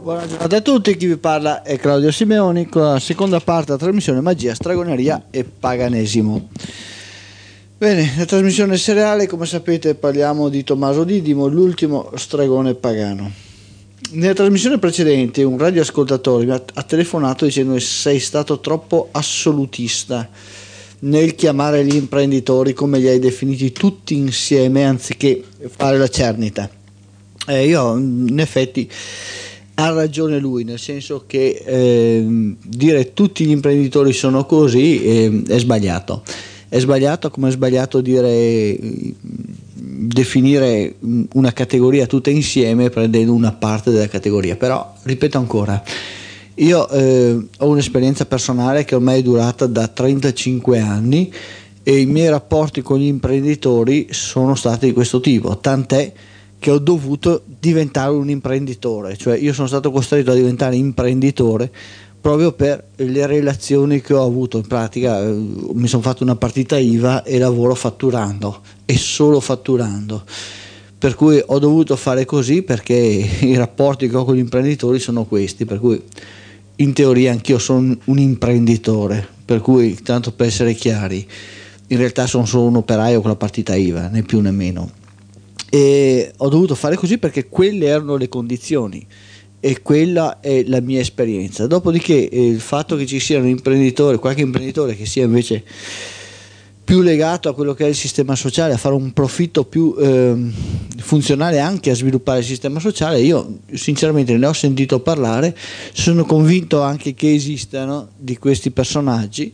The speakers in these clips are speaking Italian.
Buona giornata a tutti, chi vi parla è Claudio Simeoni con la seconda parte della trasmissione Magia, Stragoneria e Paganesimo. Bene, la trasmissione seriale, come sapete, parliamo di Tommaso Didimo, l'ultimo stregone pagano. Nella trasmissione precedente un radioascoltatore mi ha telefonato dicendo che sei stato troppo assolutista nel chiamare gli imprenditori come li hai definiti tutti insieme anziché fare la cernita. Io in effetti ha ragione lui, nel senso che dire tutti gli imprenditori sono così è sbagliato. È sbagliato come è sbagliato definire una categoria tutta insieme prendendo una parte della categoria. Però ripeto ancora, io ho un'esperienza personale che ormai è durata da 35 anni e i miei rapporti con gli imprenditori sono stati di questo tipo, tant'è che ho dovuto diventare un imprenditore, cioè io sono stato costretto a diventare imprenditore proprio per le relazioni che ho avuto. In pratica mi sono fatto una partita IVA e lavoro fatturando e solo fatturando, per cui ho dovuto fare così perché i rapporti che ho con gli imprenditori sono questi, per cui in teoria anch'io sono un imprenditore, per cui tanto per essere chiari in realtà sono solo un operaio con la partita IVA, né più né meno. E ho dovuto fare così perché quelle erano le condizioni e quella è la mia esperienza. Dopodiché il fatto che ci sia un imprenditore, qualche imprenditore che sia invece più legato a quello che è il sistema sociale, a fare un profitto più funzionale anche a sviluppare il sistema sociale, io sinceramente ne ho sentito parlare, sono convinto anche che esistano di questi personaggi,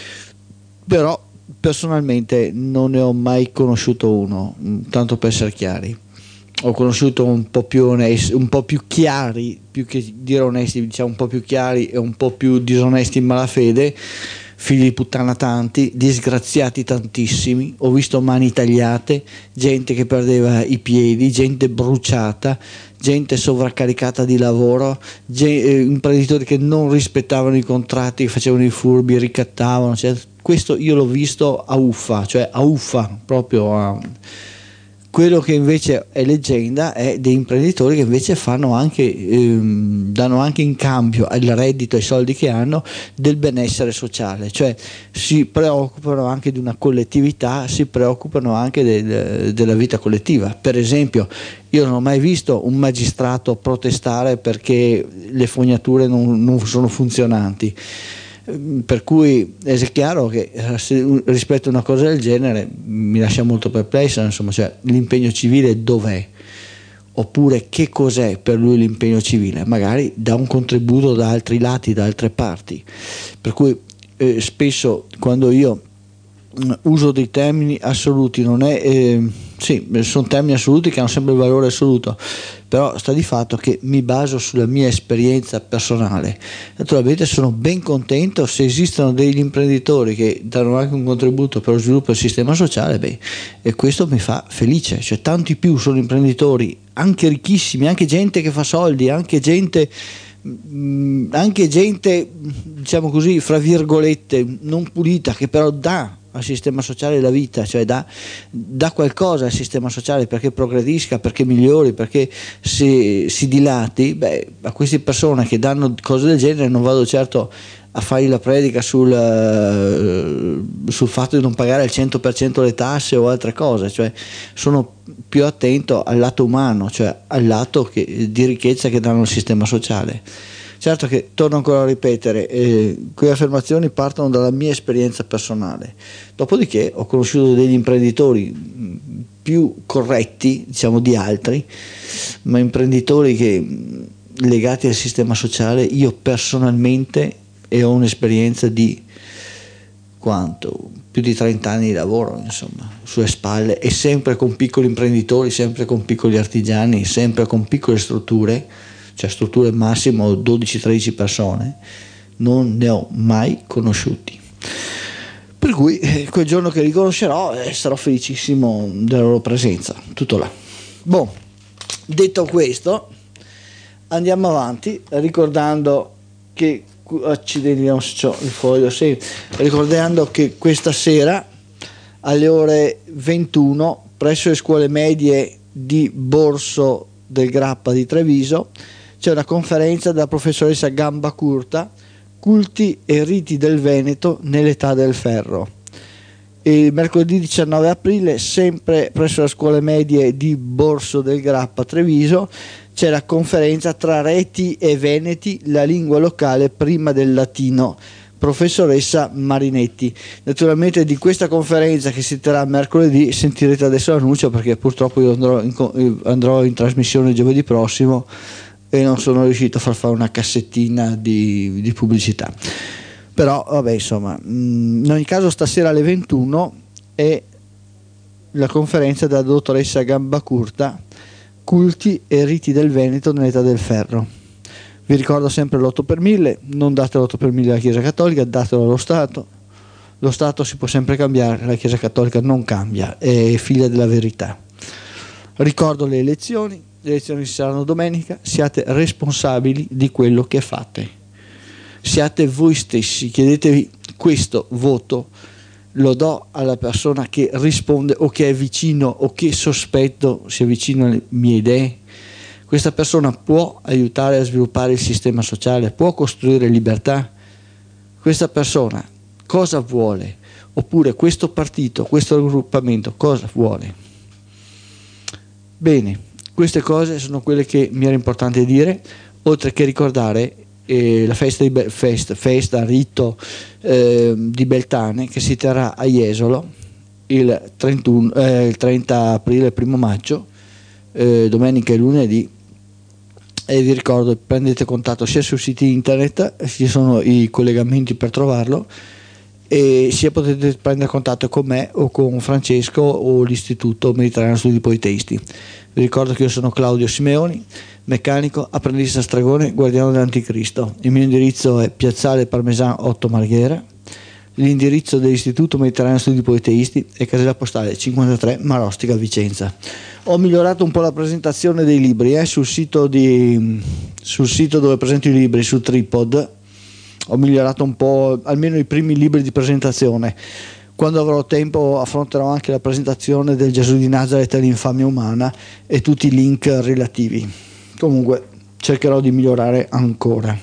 però personalmente non ne ho mai conosciuto uno, tanto per essere chiari. Ho conosciuto un po' più onesti, un po' più chiari, più che dire onesti, diciamo un po' più chiari e un po' più disonesti in malafede, figli di puttana tanti, disgraziati tantissimi. Ho visto mani tagliate, gente che perdeva i piedi, gente bruciata, gente sovraccaricata di lavoro, imprenditori che non rispettavano i contratti, che facevano i furbi, ricattavano, cioè, questo io l'ho visto a uffa, cioè a uffa proprio a... Quello che invece è leggenda è dei imprenditori che invece fanno anche, danno anche in cambio al reddito e ai soldi che hanno del benessere sociale, cioè si preoccupano anche di una collettività, si preoccupano anche della vita collettiva. Per esempio, io non ho mai visto un magistrato protestare perché le fognature non sono funzionanti. Per cui è chiaro che rispetto a una cosa del genere mi lascia molto perplesso, insomma, cioè l'impegno civile dov'è? Oppure che cos'è per lui l'impegno civile? Magari dà un contributo da altri lati, da altre parti. Per cui spesso quando io uso dei termini assoluti, non è sì, sono termini assoluti che hanno sempre il valore assoluto, però sta di fatto che mi baso sulla mia esperienza personale. Naturalmente sono ben contento se esistono degli imprenditori che danno anche un contributo per lo sviluppo del sistema sociale, beh, e questo mi fa felice. Cioè tanti più sono imprenditori anche ricchissimi, anche gente che fa soldi, anche gente diciamo così fra virgolette non pulita, che però dà al sistema sociale la vita, cioè dà qualcosa al sistema sociale perché progredisca, perché migliori, perché si dilati. Beh, a queste persone che danno cose del genere non vado certo a fargli la predica sul fatto di non pagare al 100% le tasse o altre cose, cioè sono più attento al lato umano, cioè al lato di ricchezza che danno al sistema sociale. Certo che, torno ancora a ripetere, quelle affermazioni partono dalla mia esperienza personale, dopodiché ho conosciuto degli imprenditori più corretti, diciamo, di altri, ma imprenditori che legati al sistema sociale io personalmente, e ho un'esperienza di quanto? Più di 30 anni di lavoro, insomma, sulle spalle, e sempre con piccoli imprenditori, sempre con piccoli artigiani, sempre con piccole strutture, cioè strutture massimo 12-13 persone, non ne ho mai conosciuti. Per cui quel giorno che li conoscerò sarò felicissimo della loro presenza, tutto là. Boh, detto questo, andiamo avanti ricordando che accidenti, non so, il foglio, sì, ricordando che questa sera alle ore 21 presso le scuole medie di Borso del Grappa di Treviso c'è una conferenza della professoressa Gambacurta, culti e riti del Veneto nell'età del ferro. Il mercoledì 19 aprile, sempre presso le scuole medie di Borso del Grappa Treviso, c'è la conferenza Tra reti e veneti, la lingua locale prima del latino, professoressa Marinetti. Naturalmente di questa conferenza, che si terrà mercoledì, sentirete adesso l'annuncio, perché purtroppo io andrò in trasmissione giovedì prossimo e non sono riuscito a fare una cassettina di pubblicità. Però vabbè, insomma, in ogni caso stasera alle 21 è la conferenza della dottoressa Gambacurta, culti e riti del Veneto nell'età del ferro. Vi ricordo sempre l'8 per 1000, non date l'8 per 1000 alla Chiesa Cattolica, datelo allo Stato. Lo Stato si può sempre cambiare, la Chiesa Cattolica non cambia, è figlia della verità. Ricordo le elezioni ci saranno domenica, siate responsabili di quello che fate, siate voi stessi, chiedetevi: questo voto lo do alla persona che risponde o che è vicino o che sospetto sia vicino alle mie idee? Questa persona può aiutare a sviluppare il sistema sociale, può costruire libertà? Questa persona cosa vuole? Oppure questo partito, questo raggruppamento cosa vuole? Bene, queste cose sono quelle che mi era importante dire, oltre che ricordare la festa rito di Beltane, che si terrà a Jesolo il 30 aprile e 1 maggio, domenica e lunedì. E vi ricordo, prendete contatto sia sui siti internet, ci sono i collegamenti per trovarlo, e sia potete prendere contatto con me o con Francesco o l'Istituto Mediterraneo Studi Politeisti. Vi ricordo che io sono Claudio Simeoni, meccanico, apprendista stregone, guardiano dell'Anticristo. Il mio indirizzo è Piazzale Parmesan 8 Marghera. L'indirizzo dell'Istituto Mediterraneo Studi Politeisti è casella postale 53 Marostica, Vicenza. Ho migliorato un po' la presentazione dei libri sul sito dove presento i libri, su Tripod. Ho migliorato un po', almeno i primi libri di presentazione. Quando avrò tempo affronterò anche la presentazione del Gesù di Nazareth e l'infamia umana e tutti i link relativi. Comunque cercherò di migliorare ancora.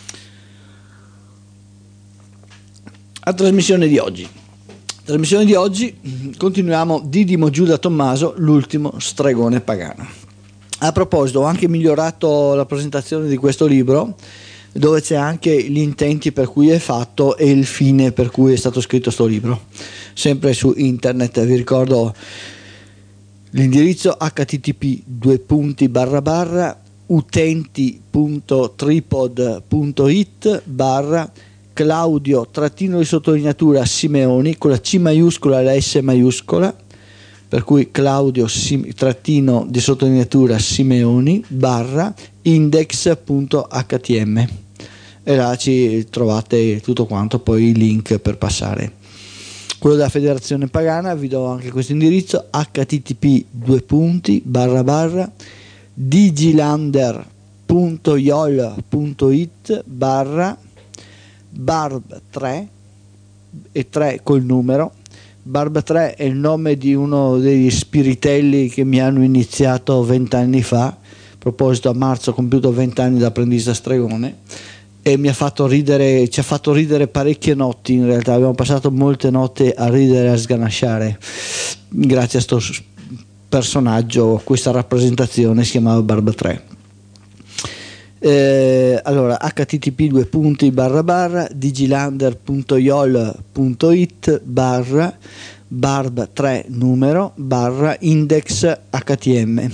La trasmissione di oggi continuiamo Didimo Giuda Tommaso, l'ultimo stregone pagano. A proposito, ho anche migliorato la presentazione di questo libro, dove c'è anche gli intenti per cui è fatto e il fine per cui è stato scritto sto libro, sempre su internet. Vi ricordo l'indirizzo http://utenti.tripod.it/ Claudio_ Simeoni con la C maiuscola e la S maiuscola, per cui Claudio Simeoni /index.htm, e là ci trovate tutto quanto, poi i link per passare. Quello della Federazione Pagana vi do anche questo indirizzo http://digilander.yol.it /barb3 e 3 col numero. Barb3 è il nome di uno degli spiritelli che mi hanno iniziato 20 anni fa. A proposito, a marzo ho compiuto 20 anni da apprendista stregone e ci ha fatto ridere parecchie notti. In realtà abbiamo passato molte notti a ridere e a sganasciare grazie a sto personaggio. Questa rappresentazione si chiamava Barb3. Allora http://digilander.yol.it /barb3 numero /index htm.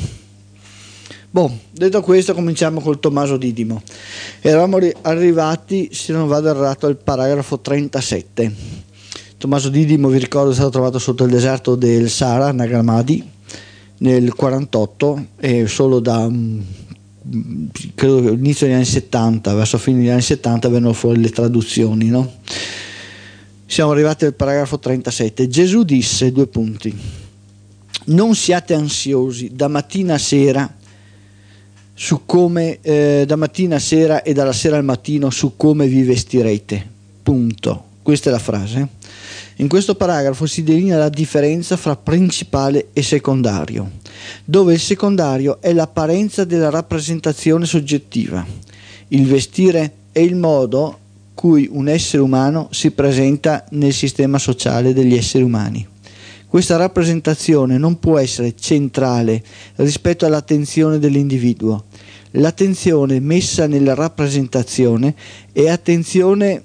Detto questo, cominciamo col Tommaso Didimo. Eravamo arrivati, se non vado errato, al paragrafo 37. Tommaso Didimo, vi ricordo, è stato trovato sotto il deserto del Sahara, Nag Hammadi, nel 48, e solo da credo che all'inizio degli anni 70, verso fine degli anni 70, vennero fuori le traduzioni, no? Siamo arrivati al paragrafo 37. Gesù disse: non siate ansiosi da mattina a sera e dalla sera al mattino su come vi vestirete. Punto. Questa è la frase. In questo paragrafo si delinea la differenza fra principale e secondario, dove il secondario è l'apparenza della rappresentazione soggettiva. Il vestire è il modo cui un essere umano si presenta nel sistema sociale degli esseri umani. Questa rappresentazione non può essere centrale rispetto all'attenzione dell'individuo. L'attenzione messa nella rappresentazione è attenzione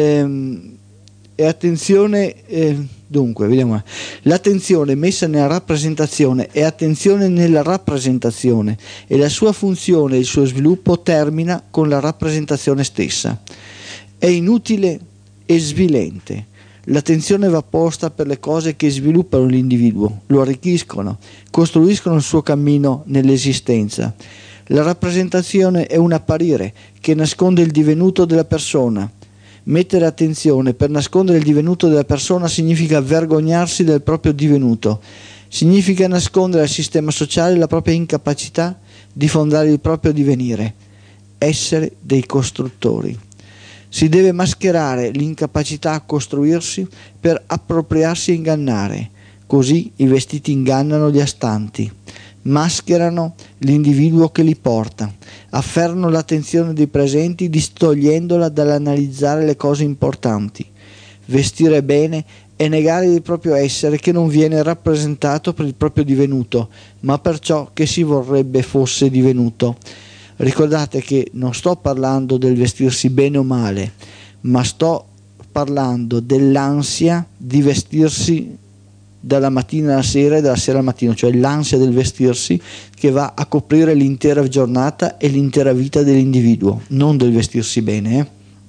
l'attenzione messa nella rappresentazione è attenzione nella rappresentazione e la sua funzione e il suo sviluppo termina con la rappresentazione stessa. È inutile e svilente. L'attenzione va posta per le cose che sviluppano l'individuo, lo arricchiscono, costruiscono il suo cammino nell'esistenza. La rappresentazione è un apparire che nasconde il divenuto della persona. Mettere attenzione per nascondere il divenuto della persona significa vergognarsi del proprio divenuto, significa nascondere al sistema sociale la propria incapacità di fondare il proprio divenire, essere dei costruttori. Si deve mascherare l'incapacità a costruirsi per appropriarsi e ingannare, così i vestiti ingannano gli astanti. Mascherano l'individuo che li porta, afferrano l'attenzione dei presenti distogliendola dall'analizzare le cose importanti. Vestire bene è negare il proprio essere che non viene rappresentato per il proprio divenuto, ma per ciò che si vorrebbe fosse divenuto. Ricordate che non sto parlando del vestirsi bene o male, ma sto parlando dell'ansia di vestirsi dalla mattina alla sera e dalla sera al mattino, cioè l'ansia del vestirsi che va a coprire l'intera giornata e l'intera vita dell'individuo, non del vestirsi bene.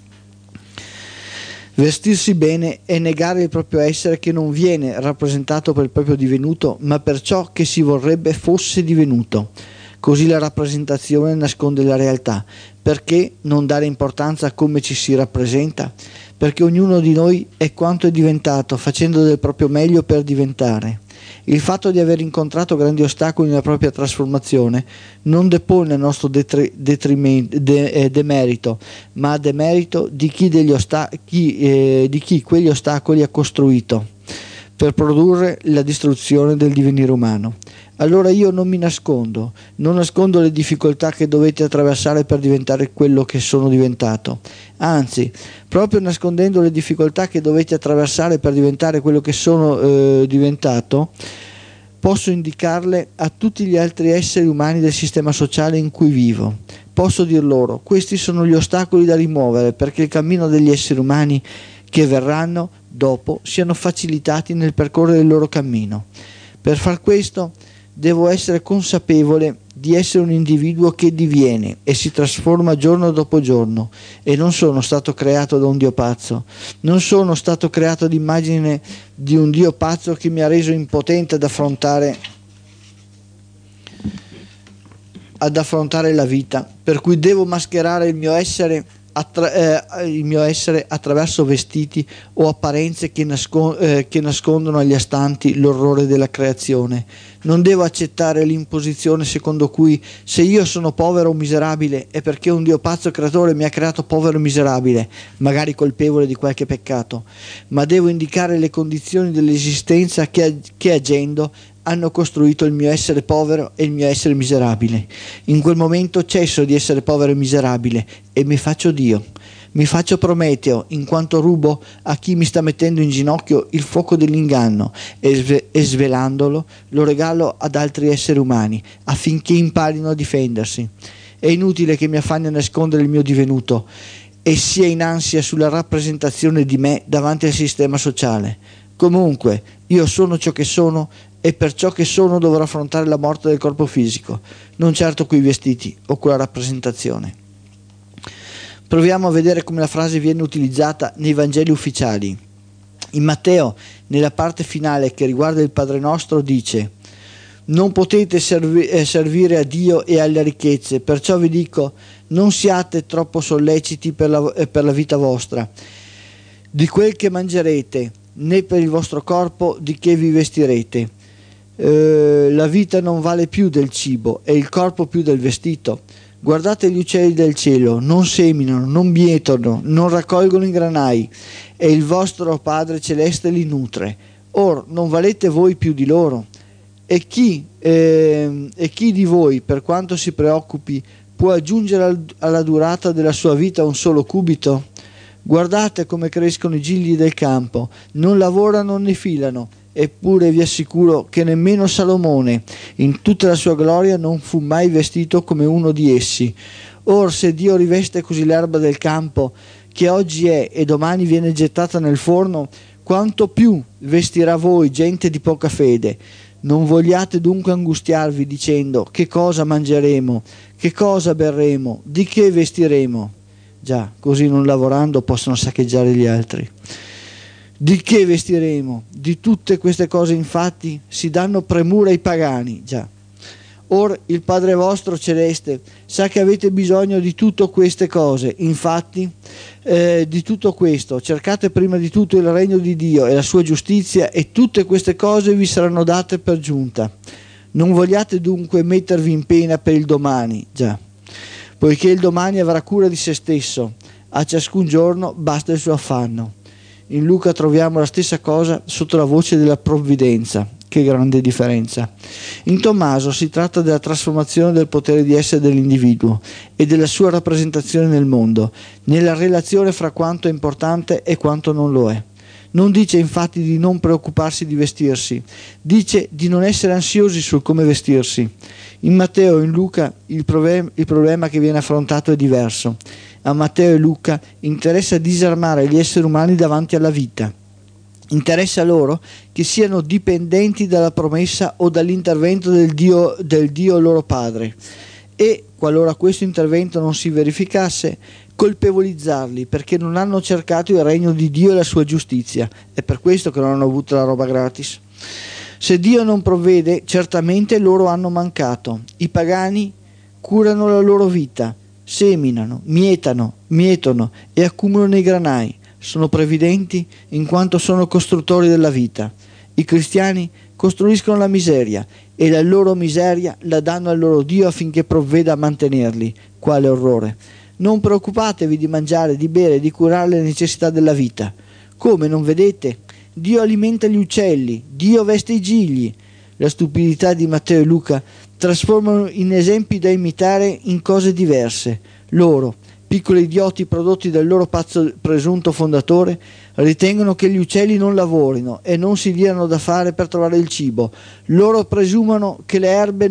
Vestirsi bene è negare il proprio essere che non viene rappresentato per il proprio divenuto, ma per ciò che si vorrebbe fosse divenuto. Così la rappresentazione nasconde la realtà. Perché non dare importanza a come ci si rappresenta? Perché ognuno di noi è quanto è diventato, facendo del proprio meglio per diventare. Il fatto di aver incontrato grandi ostacoli nella propria trasformazione non depone il nostro demerito, ma a demerito di chi quegli ostacoli ha costruito per produrre la distruzione del divenire umano. Allora io non mi nascondo, non nascondo le difficoltà che dovete attraversare per diventare quello che sono diventato. Anzi, proprio nascondendo le difficoltà che dovete attraversare per diventare quello che sono diventato, posso indicarle a tutti gli altri esseri umani del sistema sociale in cui vivo. Posso dir loro, questi sono gli ostacoli da rimuovere perché il cammino degli esseri umani che verranno dopo siano facilitati nel percorrere il loro cammino. Per far questo devo essere consapevole di essere un individuo che diviene e si trasforma giorno dopo giorno e non sono stato creato da un Dio pazzo, non sono stato creato ad immagine di un Dio pazzo che mi ha reso impotente ad affrontare la vita, per cui devo mascherare il mio essere attraverso vestiti o apparenze che nascondono agli astanti l'orrore della creazione. Non devo accettare l'imposizione secondo cui se io sono povero o miserabile è perché un Dio pazzo creatore mi ha creato povero e miserabile, magari colpevole di qualche peccato, ma devo indicare le condizioni dell'esistenza che agendo hanno costruito il mio essere povero e il mio essere miserabile. In quel momento cesso di essere povero e miserabile e mi faccio Dio. Mi faccio Prometeo, in quanto rubo a chi mi sta mettendo in ginocchio il fuoco dell'inganno e svelandolo lo regalo ad altri esseri umani affinché imparino a difendersi. È inutile che mi affanni a nascondere il mio divenuto e sia in ansia sulla rappresentazione di me davanti al sistema sociale. Comunque, io sono ciò che sono e per ciò che sono dovrò affrontare la morte del corpo fisico, non certo coi vestiti o con la rappresentazione. Proviamo a vedere come la frase viene utilizzata nei Vangeli ufficiali. In Matteo, nella parte finale che riguarda il Padre Nostro, dice: non potete servire a Dio e alle ricchezze, perciò vi dico, non siate troppo solleciti per la vita vostra, di quel che mangerete, né per il vostro corpo di che vi vestirete. La vita non vale più del cibo e il corpo più del vestito. Guardate gli uccelli del cielo, non seminano, non mietono, non raccolgono in granai, e il vostro Padre Celeste li nutre. Or non valete voi più di loro? E chi di voi, per quanto si preoccupi, può aggiungere alla durata della sua vita un solo cubito? Guardate come crescono i gigli del campo, non lavorano né filano, eppure vi assicuro che nemmeno Salomone, in tutta la sua gloria, non fu mai vestito come uno di essi. Or se Dio riveste così l'erba del campo, che oggi è e domani viene gettata nel forno, quanto più vestirà voi, gente di poca fede. Non vogliate dunque angustiarvi dicendo: che cosa mangeremo, che cosa berremo, di che vestiremo? Già, così non lavorando possono saccheggiare gli altri. Di che vestiremo? Di tutte queste cose infatti si danno premura ai pagani. Già. Or il Padre vostro celeste sa che avete bisogno di tutte queste cose. Infatti di tutto questo cercate prima di tutto il regno di Dio e la sua giustizia, e tutte queste cose vi saranno date per giunta. Non vogliate dunque mettervi in pena per il domani. Già. Poiché il domani avrà cura di se stesso, a ciascun giorno basta il suo affanno. In Luca troviamo la stessa cosa sotto la voce della provvidenza. Che grande differenza. In Tommaso si tratta della trasformazione del potere di essere dell'individuo e della sua rappresentazione nel mondo, nella relazione fra quanto è importante e quanto non lo è. Non dice infatti di non preoccuparsi di vestirsi, dice di non essere ansiosi sul come vestirsi. In Matteo e in Luca il problema che viene affrontato è diverso. A Matteo e Luca interessa disarmare gli esseri umani davanti alla vita. Interessa loro che siano dipendenti dalla promessa o dall'intervento del Dio loro Padre, e qualora questo intervento non si verificasse, colpevolizzarli perché non hanno cercato il regno di Dio e la sua giustizia. È per questo che non hanno avuto la roba gratis. Se Dio non provvede, certamente loro hanno mancato. I pagani curano la loro vita, seminano, mietono e accumulano i granai. Sono previdenti in quanto sono costruttori della vita. I cristiani costruiscono la miseria e la loro miseria la danno al loro Dio affinché provveda a mantenerli. Quale orrore! Non preoccupatevi di mangiare, di bere, di curare le necessità della vita. Come, non vedete? Dio alimenta gli uccelli, Dio veste i gigli. La stupidità di Matteo e Luca trasformano in esempi da imitare in cose diverse. Loro, piccoli idioti prodotti dal loro pazzo presunto fondatore, ritengono che gli uccelli non lavorino e non si diano da fare per trovare il cibo. Loro presumono che le erbe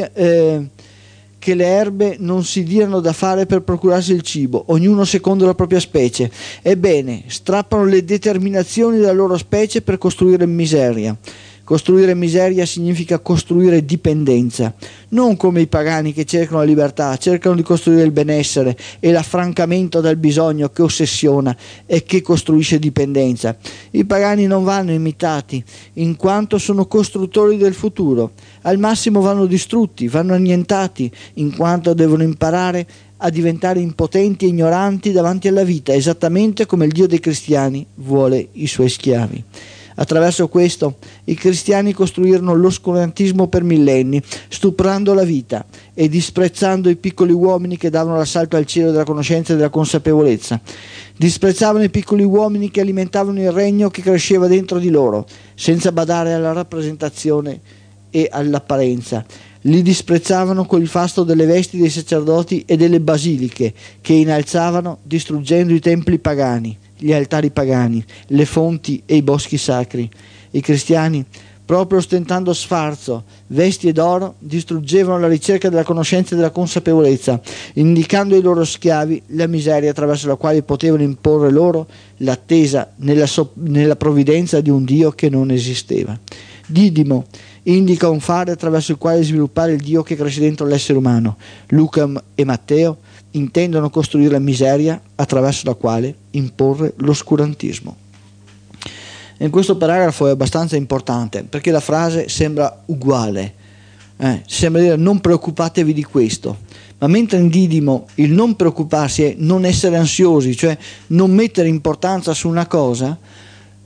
non si diano da fare per procurarsi il cibo, ognuno secondo la propria specie. Ebbene, strappano le determinazioni della loro specie per costruire miseria. Costruire miseria significa costruire dipendenza, non come i pagani che cercano la libertà, cercano di costruire il benessere e l'affrancamento dal bisogno che ossessiona e che costruisce dipendenza. I pagani non vanno imitati, in quanto sono costruttori del futuro. Al massimo vanno distrutti, vanno annientati, in quanto devono imparare a diventare impotenti e ignoranti davanti alla vita, esattamente come il Dio dei cristiani vuole i suoi schiavi. Attraverso questo i cristiani costruirono l'oscurantismo per millenni, stuprando la vita e disprezzando i piccoli uomini che davano l'assalto al cielo della conoscenza e della consapevolezza. Disprezzavano i piccoli uomini che alimentavano il regno che cresceva dentro di loro, senza badare alla rappresentazione e all'apparenza. Li disprezzavano con il fasto delle vesti dei sacerdoti e delle basiliche che innalzavano, distruggendo i templi pagani, gli altari pagani, le fonti e i boschi sacri. I cristiani, proprio ostentando sfarzo, vesti ed oro, distruggevano la ricerca della conoscenza e della consapevolezza, indicando ai loro schiavi la miseria attraverso la quale potevano imporre loro l'attesa nella provvidenza di un Dio che non esisteva. Didimo indica un fare attraverso il quale sviluppare il Dio che cresce dentro l'essere umano. Luca e Matteo intendono costruire la miseria attraverso la quale imporre l'oscurantismo. In questo paragrafo è abbastanza importante perché la frase sembra uguale, sembra dire non preoccupatevi di questo, ma mentre in Didimo il non preoccuparsi è non essere ansiosi, cioè non mettere importanza su una cosa,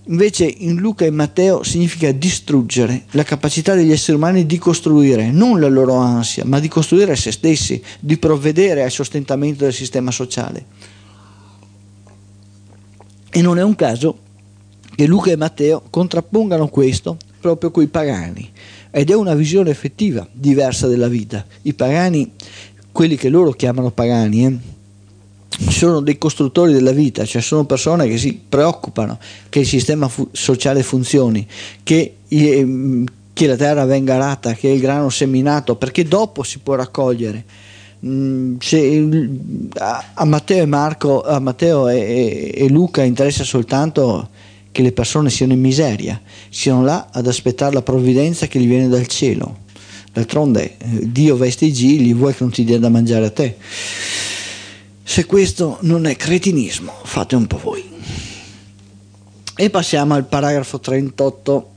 Invece in Luca e Matteo significa distruggere la capacità degli esseri umani di costruire, non la loro ansia, ma di costruire se stessi, di provvedere al sostentamento del sistema sociale. E non è un caso che Luca e Matteo contrappongano questo proprio coi pagani, ed è una visione effettiva diversa della vita. I pagani, quelli che loro chiamano pagani, sono dei costruttori della vita, cioè sono persone che si preoccupano che il sistema sociale funzioni, che la terra venga arata, che il grano seminato, perché dopo si può raccogliere. A Matteo e Luca interessa soltanto che le persone siano in miseria, siano là ad aspettare la provvidenza che gli viene dal cielo. D'altronde Dio veste i gigli, vuoi che non ti dia da mangiare a te? Se questo non è cretinismo, fate un po' voi. E passiamo al paragrafo 38.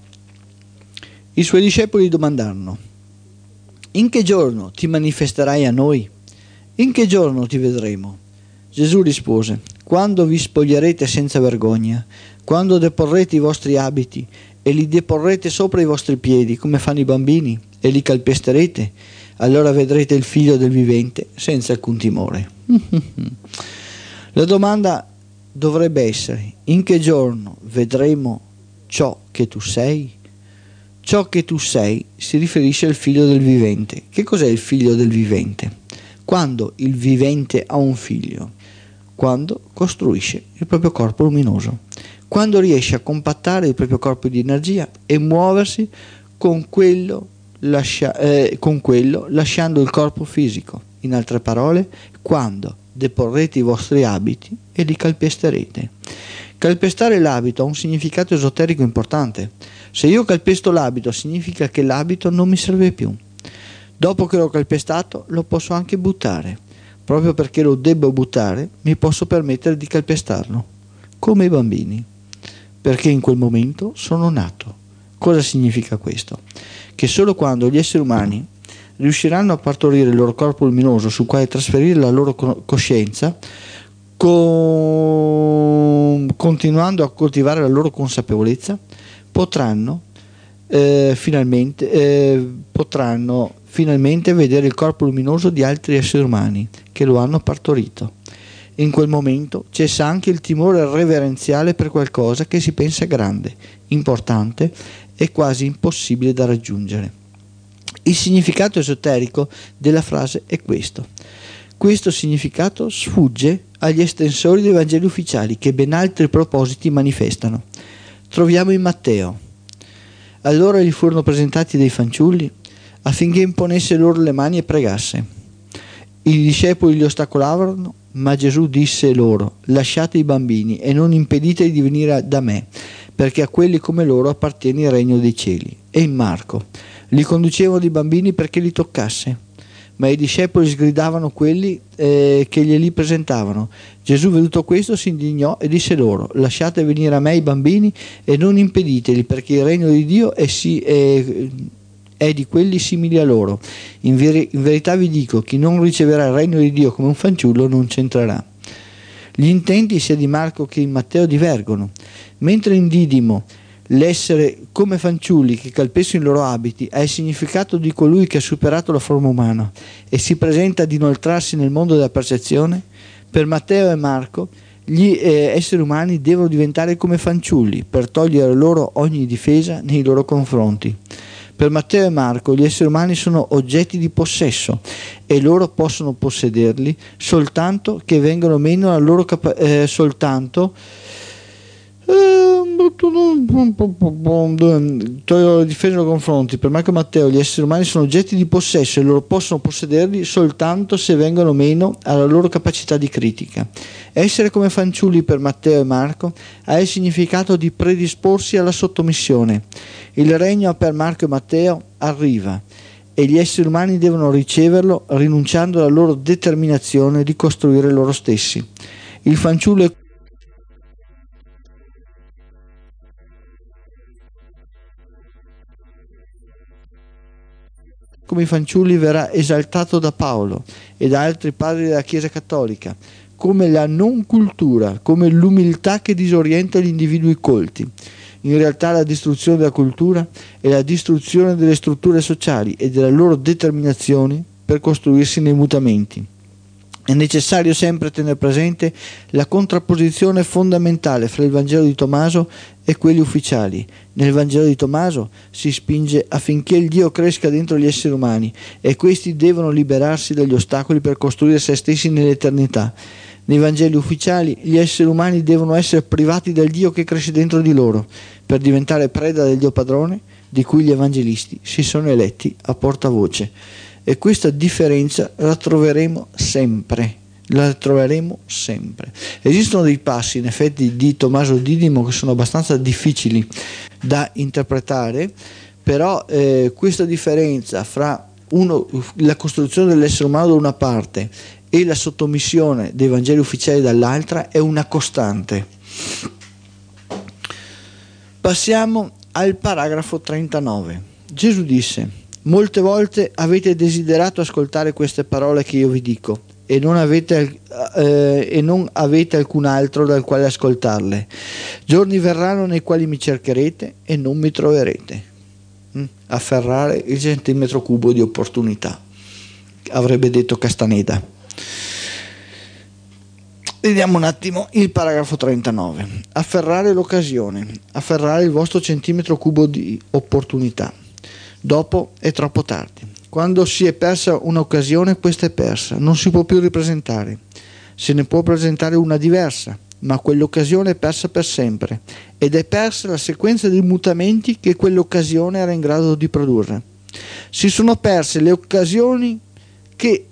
I suoi discepoli domandarono: in che giorno ti manifesterai a noi? In che giorno ti vedremo? Gesù rispose: quando vi spoglierete senza vergogna, quando deporrete i vostri abiti e li deporrete sopra i vostri piedi come fanno i bambini e li calpesterete, allora vedrete il Figlio del vivente senza alcun timore. La domanda dovrebbe essere: in che giorno vedremo ciò che tu sei? Ciò che tu sei si riferisce al Figlio del vivente. Che cos'è il Figlio del vivente? Quando il vivente ha un figlio? Quando costruisce il proprio corpo luminoso, quando riesce a compattare il proprio corpo di energia e muoversi con quello lasciando il corpo fisico. In altre parole, quando deporrete i vostri abiti e li calpesterete. Calpestare l'abito ha un significato esoterico importante. Se io calpesto l'abito, significa che l'abito non mi serve più. Dopo che l'ho calpestato, lo posso anche buttare. Proprio perché lo debbo buttare, mi posso permettere di calpestarlo, come i bambini, perché in quel momento sono nato. Cosa significa questo? Che solo quando gli esseri umani riusciranno a partorire il loro corpo luminoso sul quale trasferire la loro coscienza, continuando a coltivare la loro consapevolezza, potranno finalmente vedere il corpo luminoso di altri esseri umani che lo hanno partorito. In quel momento cessa anche il timore reverenziale per qualcosa che si pensa grande, importante e quasi impossibile da raggiungere. Il significato esoterico della frase è questo. Questo significato sfugge agli estensori dei Vangeli ufficiali che ben altri propositi manifestano. Troviamo in Matteo: allora gli furono presentati dei fanciulli affinché imponesse loro le mani e pregasse. I discepoli li ostacolavano, ma Gesù disse loro: lasciate i bambini e non impedite di venire da me, perché a quelli come loro appartiene il regno dei cieli. E in Marco: li conducevano i bambini perché li toccasse, ma i discepoli sgridavano quelli che glieli presentavano. Gesù, veduto questo, si indignò e disse loro: lasciate venire a me i bambini e non impediteli, perché il regno di Dio è di quelli simili a loro. In verità vi dico, chi non riceverà il regno di Dio come un fanciullo non c'entrerà. Gli intenti sia di Marco che in Matteo divergono. Mentre in Didimo l'essere come fanciulli che calpestano i loro abiti ha il significato di colui che ha superato la forma umana e si presenta ad inoltrarsi nel mondo della percezione, per Matteo e Marco gli esseri umani devono diventare come fanciulli per togliere loro ogni difesa nei loro confronti. Per Matteo e Marco gli esseri umani sono oggetti di possesso e loro possono possederli soltanto che vengano meno la loro difesa nei confronti. Per Marco e Matteo gli esseri umani sono oggetti di possesso e loro possono possederli soltanto se vengono meno alla loro capacità di critica. Essere come fanciulli per Matteo e Marco ha il significato di predisporsi alla sottomissione. Il regno per Marco e Matteo arriva e gli esseri umani devono riceverlo rinunciando alla loro determinazione di costruire loro stessi. Il fanciullo è come i fanciulli verrà esaltato da Paolo e da altri padri della Chiesa Cattolica. come la non cultura, come l'umiltà che disorienta gli individui colti. In realtà la distruzione della cultura è la distruzione delle strutture sociali e della loro determinazione per costruirsi nei mutamenti. È necessario sempre tenere presente la contrapposizione fondamentale fra il Vangelo di Tommaso e quelli ufficiali. Nel Vangelo di Tommaso si spinge affinché il Dio cresca dentro gli esseri umani e questi devono liberarsi dagli ostacoli per costruire se stessi nell'eternità. Nei Vangeli ufficiali gli esseri umani devono essere privati dal Dio che cresce dentro di loro per diventare preda del Dio padrone di cui gli evangelisti si sono eletti a portavoce. E questa differenza la troveremo sempre. Esistono dei passi in effetti di Tommaso Didimo che sono abbastanza difficili da interpretare, però questa differenza fra la costruzione dell'essere umano da una parte e la sottomissione dei Vangeli ufficiali dall'altra è una costante. Passiamo al paragrafo 39. Gesù disse: molte volte avete desiderato ascoltare queste parole che io vi dico e non avete alcun altro dal quale ascoltarle. Giorni verranno nei quali mi cercherete e non mi troverete. Afferrare il centimetro cubo di opportunità, avrebbe detto Castaneda. Vediamo un attimo il paragrafo 39. Afferrare l'occasione, afferrare il vostro centimetro cubo di opportunità. Dopo è troppo tardi. Quando si è persa un'occasione, questa è persa, non si può più ripresentare. Se ne può presentare una diversa, ma quell'occasione è persa per sempre ed è persa la sequenza di mutamenti che quell'occasione era in grado di produrre. Si sono perse le occasioni che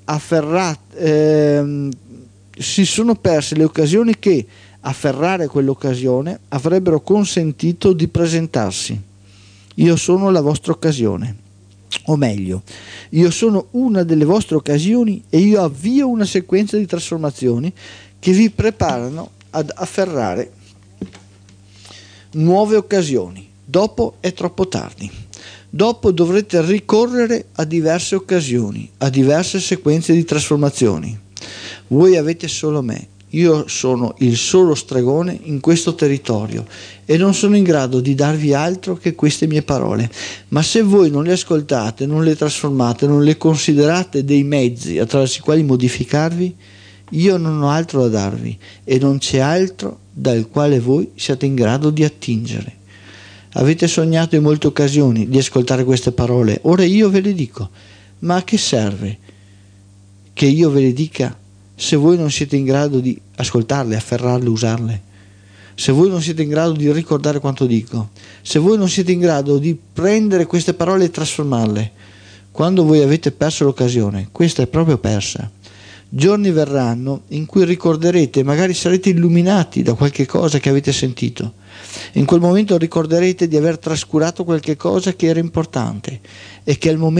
afferrare quell'occasione avrebbero consentito di presentarsi. Io sono la vostra occasione, o meglio, io sono una delle vostre occasioni e io avvio una sequenza di trasformazioni che vi preparano ad afferrare nuove occasioni. Dopo è troppo tardi. Dopo dovrete ricorrere a diverse occasioni, a diverse sequenze di trasformazioni. Voi avete solo me. Io sono il solo stregone in questo territorio e non sono in grado di darvi altro che queste mie parole. Ma se voi non le ascoltate, non le trasformate, non le considerate dei mezzi attraverso i quali modificarvi, io non ho altro da darvi e non c'è altro dal quale voi siate in grado di attingere. Avete sognato in molte occasioni di ascoltare queste parole, ora io ve le dico. Ma a che serve che io ve le dica se voi non siete in grado di ascoltarle, afferrarle, usarle? Se voi non siete in grado di ricordare quanto dico, se voi non siete in grado di prendere queste parole e trasformarle, quando voi avete perso l'occasione, questa è proprio persa. Giorni verranno in cui ricorderete, magari sarete illuminati da qualche cosa che avete sentito. In quel momento ricorderete di aver trascurato qualche cosa che era importante e che a cui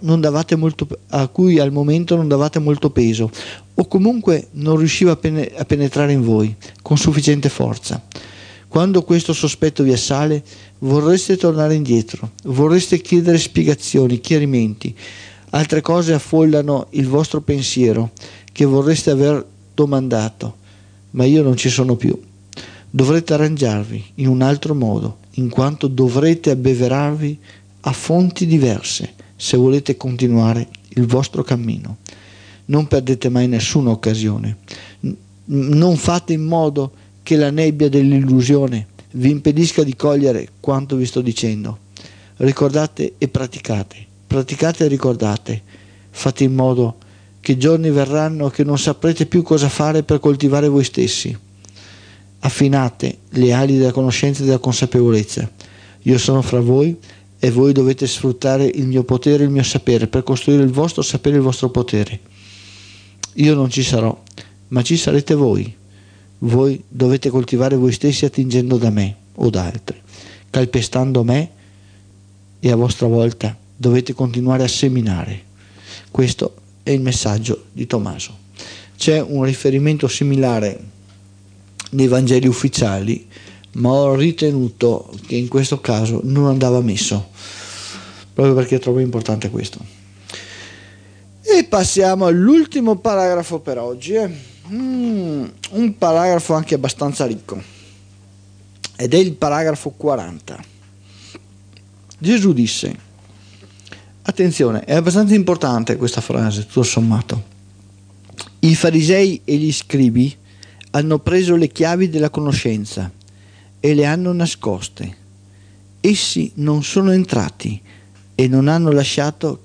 al momento non davate molto peso, o comunque non riusciva a penetrare in voi con sufficiente forza. Quando questo sospetto vi assale, vorreste tornare indietro, vorreste chiedere spiegazioni, chiarimenti. Altre cose affollano il vostro pensiero che vorreste aver domandato, ma io non ci sono più. Dovrete arrangiarvi in un altro modo, in quanto dovrete abbeverarvi a fonti diverse se volete continuare il vostro cammino. Non perdete mai nessuna occasione. Non fate in modo che la nebbia dell'illusione vi impedisca di cogliere quanto vi sto dicendo. Ricordate e praticate. Praticate e ricordate. Fate in modo che giorni verranno che non saprete più cosa fare per coltivare voi stessi. Affinate le ali della conoscenza e della consapevolezza. Io sono fra voi e voi dovete sfruttare il mio potere e il mio sapere per costruire il vostro sapere e il vostro potere. Io non ci sarò, ma ci sarete voi. Voi dovete coltivare voi stessi attingendo da me o da altri, calpestando me, e a vostra volta dovete continuare a seminare. Questo è il messaggio di Tommaso. C'è un riferimento similare nei Vangeli ufficiali, ma ho ritenuto che in questo caso non andava messo, proprio perché è troppo importante questo. E passiamo all'ultimo paragrafo per oggi. Un paragrafo anche abbastanza ricco. Ed è il paragrafo 40. Gesù disse, attenzione, è abbastanza importante questa frase, tutto sommato. I farisei e gli scribi hanno preso le chiavi della conoscenza e le hanno nascoste. Essi non sono entrati e non hanno lasciato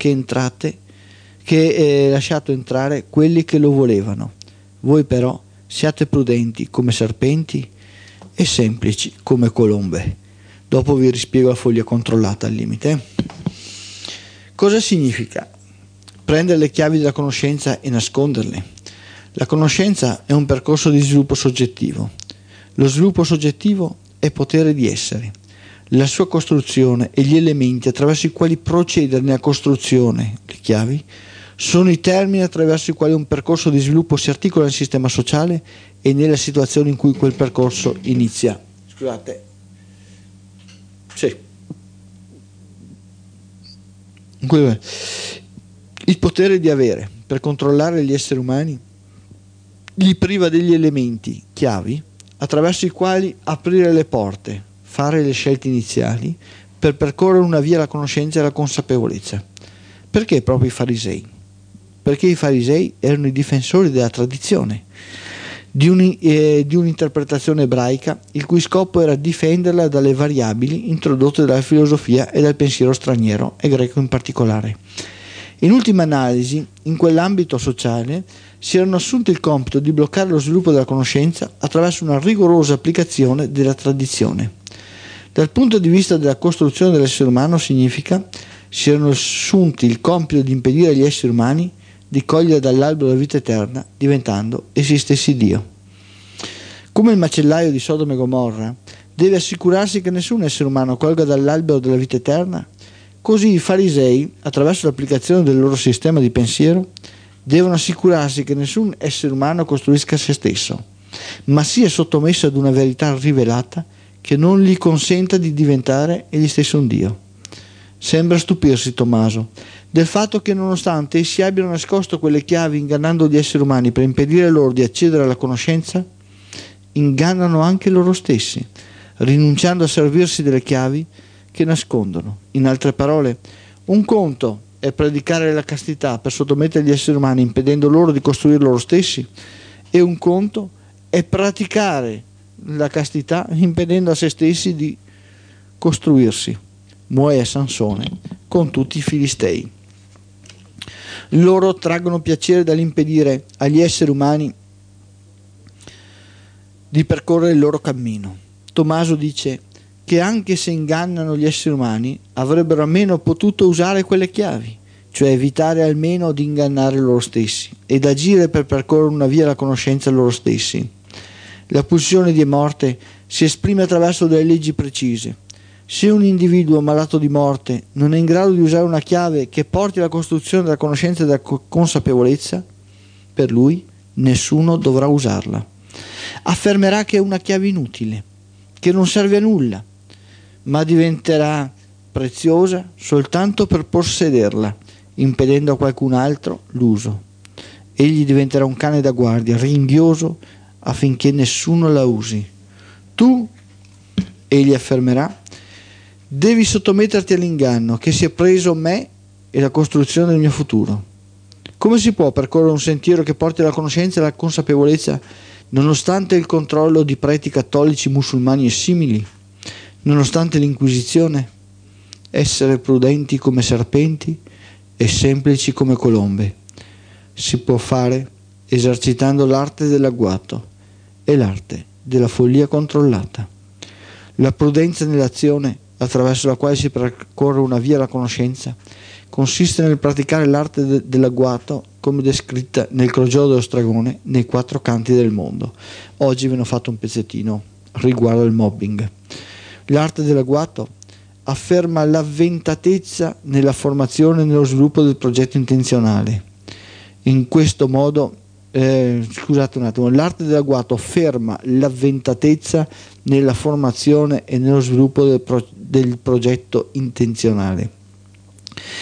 entrare quelli che lo volevano. Voi però siate prudenti come serpenti e semplici come colombe. Dopo vi rispiego la foglia controllata al limite. Cosa significa prendere le chiavi della conoscenza e nasconderle? La conoscenza è un percorso di sviluppo soggettivo. Lo sviluppo soggettivo è potere di essere. La sua costruzione e gli elementi attraverso i quali procedere nella costruzione, le chiavi, sono i termini attraverso i quali un percorso di sviluppo si articola nel sistema sociale e nella situazione in cui quel percorso inizia. Scusate. Sì. Il potere di avere per controllare gli esseri umani li priva degli elementi chiavi attraverso i quali aprire le porte, fare le scelte iniziali per percorrere una via alla conoscenza e alla consapevolezza. Perché proprio i farisei? Perché i farisei erano i difensori della tradizione, di un'interpretazione ebraica il cui scopo era difenderla dalle variabili introdotte dalla filosofia e dal pensiero straniero e greco in particolare. In ultima analisi, in quell'ambito sociale si erano assunti il compito di bloccare lo sviluppo della conoscenza attraverso una rigorosa applicazione della tradizione. Dal punto di vista della costruzione dell'essere umano significa si erano assunti il compito di impedire agli esseri umani di cogliere dall'albero della vita eterna, diventando essi stessi Dio. Come il macellaio di Sodoma e Gomorra deve assicurarsi che nessun essere umano colga dall'albero della vita eterna, così i farisei, attraverso l'applicazione del loro sistema di pensiero, devono assicurarsi che nessun essere umano costruisca se stesso, ma sia sottomesso ad una verità rivelata che non gli consenta di diventare egli stesso un Dio. Sembra stupirsi Tommaso del fatto che nonostante essi abbiano nascosto quelle chiavi ingannando gli esseri umani per impedire loro di accedere alla conoscenza, ingannano anche loro stessi, rinunciando a servirsi delle chiavi che nascondono. In altre parole, un conto è predicare la castità per sottomettere gli esseri umani impedendo loro di costruire loro stessi, e un conto è praticare la castità impedendo a se stessi di costruirsi. Muoia Sansone con tutti i filistei. Loro traggono piacere dall'impedire agli esseri umani di percorrere il loro cammino. Tommaso dice che anche se ingannano gli esseri umani avrebbero almeno potuto usare quelle chiavi, cioè evitare almeno di ingannare loro stessi ed agire per percorrere una via alla conoscenza loro stessi. La pulsione di morte si esprime attraverso delle leggi precise. Se un individuo malato di morte non è in grado di usare una chiave che porti alla costruzione della conoscenza e della consapevolezza, per lui nessuno dovrà usarla. Affermerà che è una chiave inutile, che non serve a nulla, ma diventerà preziosa soltanto per possederla, impedendo a qualcun altro l'uso. Egli diventerà un cane da guardia, ringhioso affinché nessuno la usi. Tu, egli affermerà, devi sottometterti all'inganno che si è preso me e la costruzione del mio futuro. Come si può percorrere un sentiero che porti alla conoscenza e alla consapevolezza nonostante il controllo di preti cattolici, musulmani e simili, nonostante l'Inquisizione? Essere prudenti come serpenti e semplici come colombe. Si può fare esercitando l'arte dell'agguato e l'arte della follia controllata. La prudenza nell'azione attraverso la quale si percorre una via alla conoscenza consiste nel praticare l'arte dell'agguato come descritta nel Crogiolo dello Stragone nei 4 canti del mondo. Oggi ve ne ho fatto un pezzettino riguardo al mobbing. L'arte dell'agguato afferma l'avventatezza nella formazione e nello sviluppo del progetto intenzionale. In questo modo l'arte dell'agguato afferma l'avventatezza nella formazione e nello sviluppo del progetto intenzionale.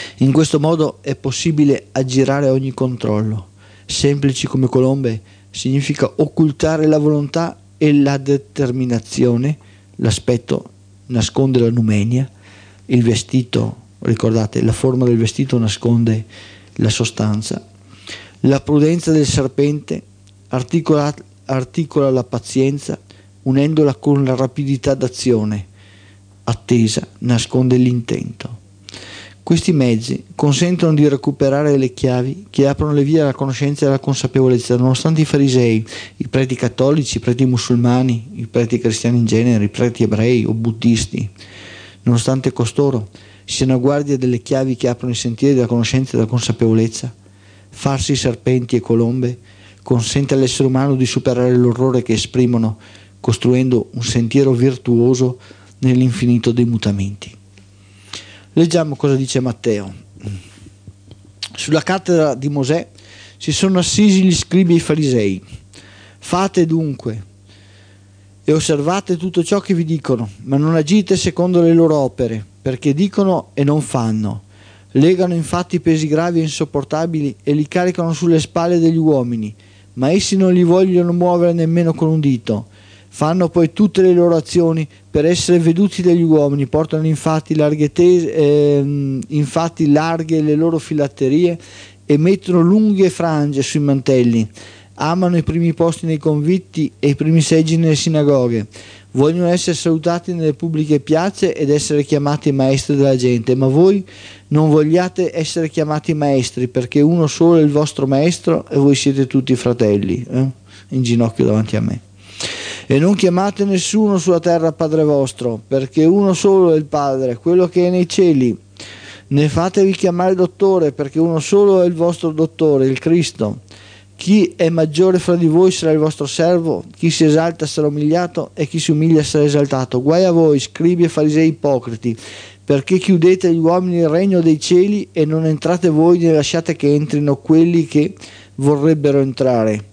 In questo modo è possibile aggirare ogni controllo. Semplici come colombe significa occultare la volontà e la determinazione. L'aspetto nasconde la numenia, il vestito, ricordate, la forma del vestito nasconde la sostanza. La prudenza del serpente articola la pazienza unendola con la rapidità d'azione. Attesa nasconde l'intento. Questi mezzi consentono di recuperare le chiavi che aprono le vie alla conoscenza e alla consapevolezza, nonostante i farisei, i preti cattolici, i preti musulmani, i preti cristiani in genere, i preti ebrei o buddisti, nonostante costoro siano a guardia delle chiavi che aprono i sentieri della conoscenza e della consapevolezza. Farsi serpenti e colombe consente all'essere umano di superare l'orrore che esprimono, costruendo un sentiero virtuoso nell'infinito dei mutamenti. Leggiamo cosa dice Matteo. Sulla cattedra di Mosè si sono assisi gli scribi e i farisei. Fate dunque e osservate tutto ciò che vi dicono, ma non agite secondo le loro opere, perché dicono e non fanno. Legano infatti pesi gravi e insopportabili e li caricano sulle spalle degli uomini, ma essi non li vogliono muovere nemmeno con un dito. Fanno poi tutte le loro azioni per essere veduti dagli uomini, portano infatti larghe le loro filatterie e mettono lunghe frange sui mantelli. Amano i primi posti nei convitti e i primi seggi nelle sinagoghe. Vogliono essere salutati nelle pubbliche piazze ed essere chiamati maestri della gente, ma voi non vogliate essere chiamati maestri, perché uno solo è il vostro maestro e voi siete tutti fratelli. In ginocchio davanti a me. E non chiamate nessuno sulla terra Padre vostro, perché uno solo è il Padre, quello che è nei cieli. Ne fatevi chiamare dottore, perché uno solo è il vostro dottore, il Cristo. Chi è maggiore fra di voi sarà il vostro servo, chi si esalta sarà umiliato e chi si umilia sarà esaltato. Guai a voi, scribi e farisei ipocriti, perché chiudete agli uomini il regno dei cieli e non entrate voi né lasciate che entrino quelli che vorrebbero entrare.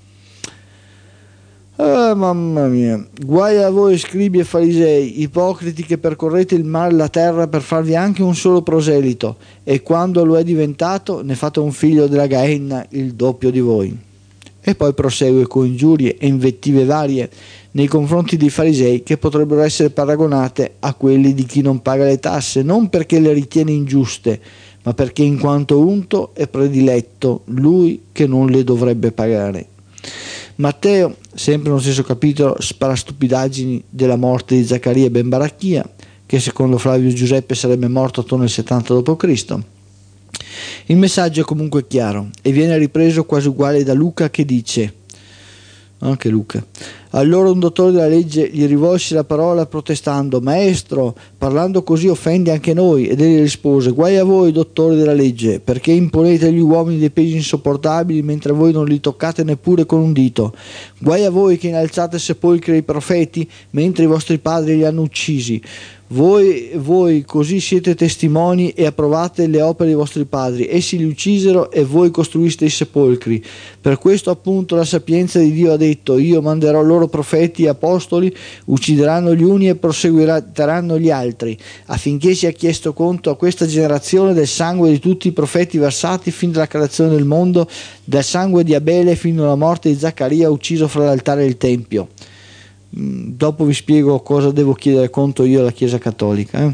Mamma mia, guai a voi scribi e farisei, ipocriti che percorrete il mare e la terra per farvi anche un solo proselito, e quando lo è diventato ne fate un figlio della Gaenna, il doppio di voi. E poi prosegue con ingiurie e invettive varie nei confronti dei farisei che potrebbero essere paragonate a quelli di chi non paga le tasse, non perché le ritiene ingiuste, ma perché in quanto unto è prediletto lui che non le dovrebbe pagare. Matteo, sempre nello stesso capitolo, spara stupidaggini della morte di Zaccaria ben Barachia, che secondo Flavio Giuseppe sarebbe morto attorno al 70 d.C. Il messaggio è comunque chiaro e viene ripreso quasi uguale da Luca, che dice, anche Luca: allora un dottore della legge gli rivolse la parola protestando: maestro, parlando così offende anche noi. Ed egli rispose: guai a voi, dottori della legge, perché imponete agli uomini dei pesi insopportabili mentre voi non li toccate neppure con un dito. Guai a voi che innalzate sepolcri ai profeti mentre i vostri padri li hanno uccisi. Voi così siete testimoni e approvate le opere dei vostri padri. Essi li uccisero e voi costruiste i sepolcri. Per questo appunto la sapienza di Dio ha detto: io manderò loro profeti e apostoli, uccideranno gli uni e perseguiteranno gli altri, affinché sia chiesto conto a questa generazione del sangue di tutti i profeti versati fin dalla creazione del mondo, dal sangue di Abele fino alla morte di Zaccaria ucciso fra l'altare e il tempio. Dopo vi spiego cosa devo chiedere conto io alla Chiesa Cattolica.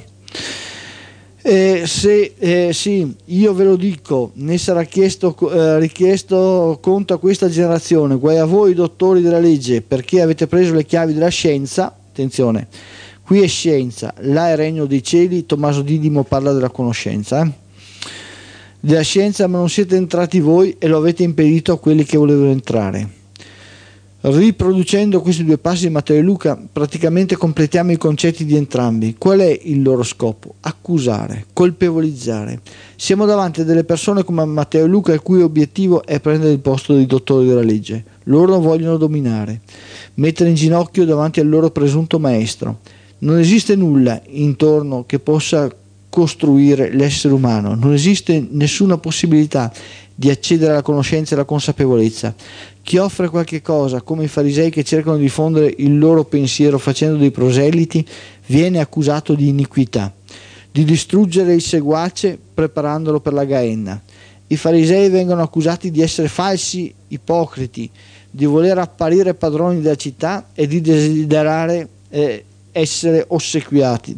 Sì, io ve lo dico, ne sarà richiesto conto a questa generazione. Guai a voi, dottori della legge, perché avete preso le chiavi della scienza. Attenzione, qui è scienza, là è regno dei cieli. Tommaso Didimo parla della conoscenza, della scienza, ma non siete entrati voi e lo avete impedito a quelli che volevano entrare. Riproducendo questi due passi di Matteo e Luca, praticamente completiamo i concetti di entrambi. Qual è il loro scopo? Accusare, colpevolizzare. Siamo davanti a delle persone come Matteo e Luca, il cui obiettivo è prendere il posto dei dottori della legge. Loro vogliono dominare, mettere in ginocchio davanti al loro presunto maestro. Non esiste nulla intorno che possa costruire l'essere umano, non esiste nessuna possibilità di accedere alla conoscenza e alla consapevolezza. Chi offre qualche cosa, come i farisei che cercano di diffondere il loro pensiero facendo dei proseliti, viene accusato di iniquità. Di distruggere il seguace preparandolo per la Gaenna. I farisei vengono accusati di essere falsi ipocriti, di voler apparire padroni della città e di desiderare essere ossequiati.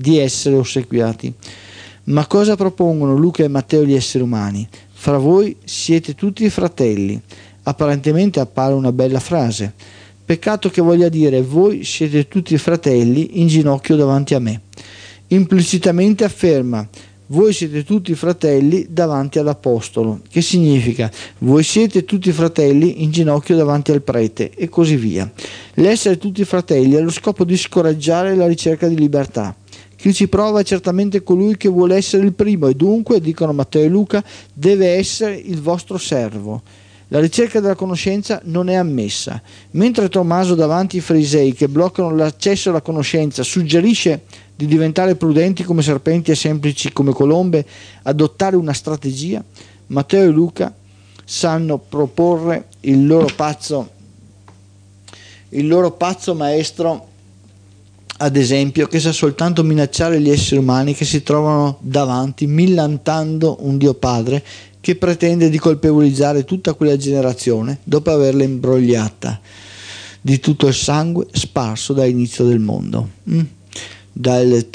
Ma cosa propongono Luca e Matteo agli esseri umani? Fra voi siete tutti fratelli. Apparentemente appare una bella frase. Peccato che voglia dire voi siete tutti fratelli in ginocchio davanti a me. Implicitamente afferma voi siete tutti fratelli davanti all'apostolo, che significa voi siete tutti fratelli in ginocchio davanti al prete, e così via. L'essere tutti fratelli ha lo scopo di scoraggiare la ricerca di libertà. Chi ci prova è certamente colui che vuole essere il primo e dunque, dicono Matteo e Luca, deve essere il vostro servo. La ricerca della conoscenza non è ammessa. Mentre Tommaso davanti ai farisei che bloccano l'accesso alla conoscenza suggerisce di diventare prudenti come serpenti e semplici come colombe, adottare una strategia, Matteo e Luca sanno proporre il loro pazzo maestro, ad esempio, che sa soltanto minacciare gli esseri umani che si trovano davanti, millantando un Dio Padre che pretende di colpevolizzare tutta quella generazione dopo averla imbrogliata di tutto il sangue sparso dall'inizio del mondo. Dal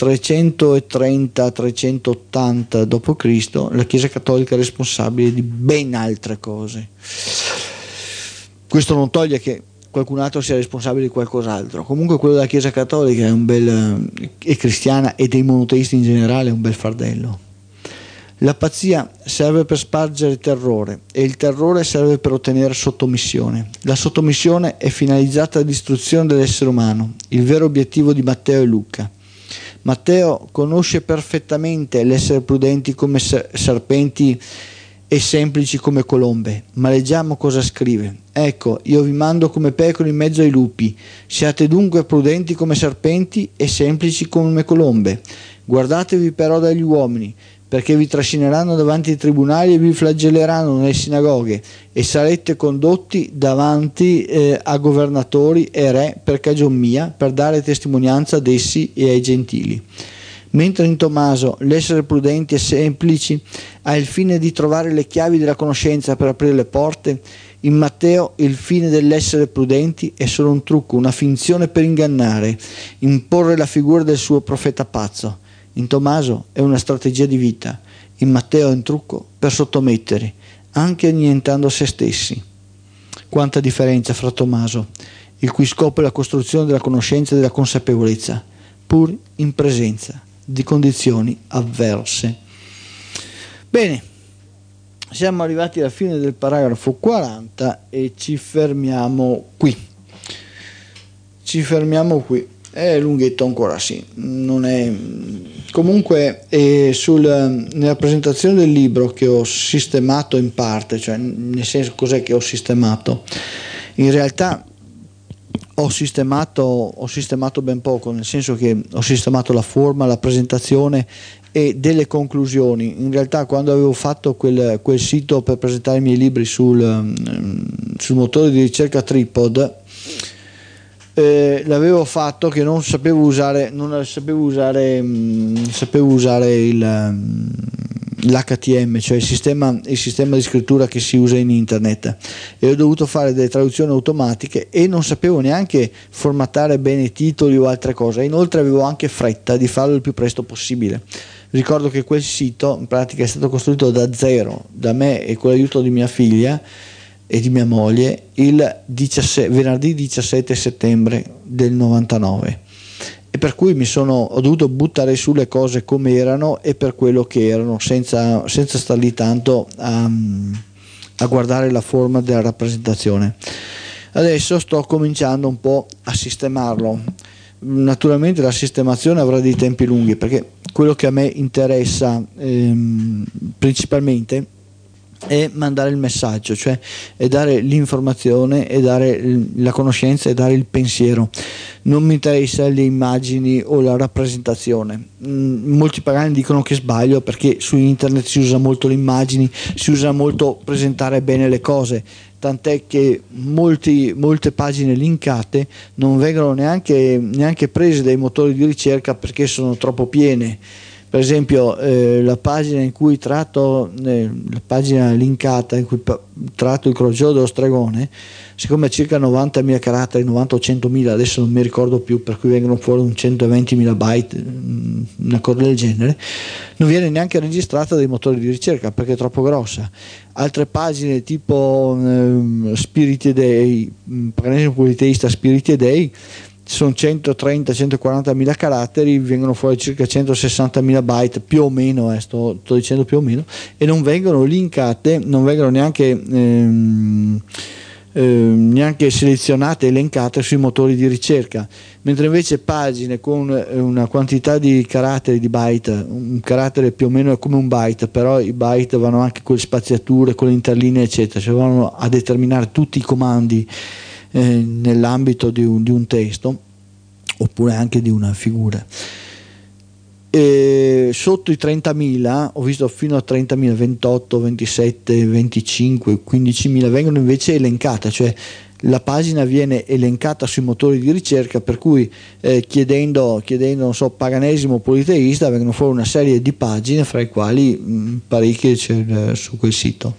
330-380 d.C. la Chiesa Cattolica è responsabile di ben altre cose. Questo non toglie che qualcun altro sia responsabile di qualcos'altro. Comunque quello della Chiesa Cattolica è cristiana, e dei monoteisti in generale è un bel fardello. La pazzia serve per spargere terrore e il terrore serve per ottenere sottomissione. La sottomissione è finalizzata alla distruzione dell'essere umano, il vero obiettivo di Matteo e Luca. Matteo conosce perfettamente l'essere prudenti come serpenti e semplici come colombe, ma leggiamo cosa scrive. Ecco, io vi mando come pecore in mezzo ai lupi, siate dunque prudenti come serpenti e semplici come colombe. Guardatevi però dagli uomini, perché vi trascineranno davanti ai tribunali e vi flagelleranno nelle sinagoghe, e sarete condotti davanti a governatori e re per cagion mia, per dare testimonianza ad essi e ai gentili. Mentre in Tommaso l'essere prudenti e semplici ha il fine di trovare le chiavi della conoscenza per aprire le porte, in Matteo il fine dell'essere prudenti è solo un trucco, una finzione per ingannare, imporre la figura del suo profeta pazzo. In Tommaso è una strategia di vita, in Matteo è un trucco per sottomettere, anche annientando se stessi. Quanta differenza fra Tommaso, il cui scopo è la costruzione della conoscenza e della consapevolezza, pur in presenza di condizioni avverse. Bene, siamo arrivati alla fine del paragrafo 40 e ci fermiamo qui. È lunghetto ancora, sì, non è. Comunque nella presentazione del libro, che ho sistemato in parte, cioè nel senso, cos'è che ho sistemato? In realtà ho sistemato ben poco, nel senso che ho sistemato la forma, la presentazione e delle conclusioni. In realtà, quando avevo fatto quel sito per presentare i miei libri sul motore di ricerca Tripod, l'avevo fatto che non sapevo usare l'HTML, cioè il sistema di scrittura che si usa in internet, e ho dovuto fare delle traduzioni automatiche e non sapevo neanche formattare bene i titoli o altre cose. Inoltre avevo anche fretta di farlo il più presto possibile. Ricordo che quel sito in pratica è stato costruito da zero da me e con l'aiuto di mia figlia e di mia moglie venerdì 17 settembre del 99, e per cui ho dovuto buttare su le cose come erano e per quello che erano, senza star lì tanto a guardare la forma della rappresentazione. Adesso sto cominciando un po' a sistemarlo. Naturalmente la sistemazione avrà dei tempi lunghi, perché quello che a me interessa principalmente è mandare il messaggio, cioè è dare l'informazione, e dare la conoscenza, e dare il pensiero. Non mi interessa le immagini o la rappresentazione. Molti pagani dicono che sbaglio, perché su internet si usa molto le immagini, si usa molto presentare bene le cose, tant'è che molte pagine linkate non vengono neanche prese dai motori di ricerca perché sono troppo piene. Per esempio la pagina in cui tratto, la pagina linkata in cui tratto il crociolo dello stregone, siccome ha circa 90.000 caratteri, 90 o 100.000, adesso non mi ricordo più, per cui vengono fuori un 120.000 byte, una cosa del genere, non viene neanche registrata dai motori di ricerca perché è troppo grossa. Altre pagine tipo Spirit Day, paganesimo politeista Spirit Day, sono 130-140.000 caratteri, vengono fuori circa 160.000 byte, più o meno, sto dicendo più o meno, e non vengono linkate, non vengono neanche selezionate e elencate sui motori di ricerca, mentre invece pagine con una quantità di caratteri, di byte, un carattere più o meno è come un byte, però i byte vanno anche con le spaziature, con le interlinee eccetera, cioè vanno a determinare tutti i comandi nell'ambito di un testo oppure anche di una figura. E sotto i 30.000, ho visto fino a 30.000, 28, 27, 25, 15.000 vengono invece elencate, cioè la pagina viene elencata sui motori di ricerca, per cui chiedendo non so, paganesimo politeista vengono fuori una serie di pagine, fra i quali parecchie c'è su quel sito.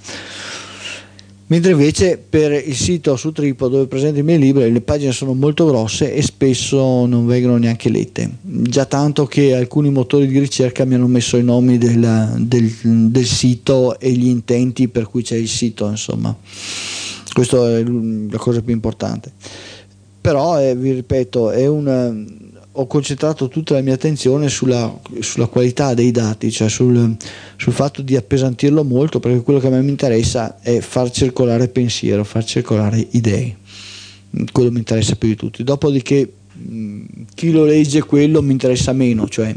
Mentre invece per il sito su Trippo, dove presento i miei libri, le pagine sono molto grosse e spesso non vengono neanche lette, già tanto che alcuni motori di ricerca mi hanno messo i nomi del sito e gli intenti per cui c'è il sito, insomma. Questa è la cosa più importante. Però vi ripeto, ho concentrato tutta la mia attenzione sulla qualità dei dati, cioè sul fatto di appesantirlo molto, perché quello che a me mi interessa è far circolare pensiero, far circolare idee, quello mi interessa più di tutti. Dopodiché chi lo legge quello mi interessa meno, cioè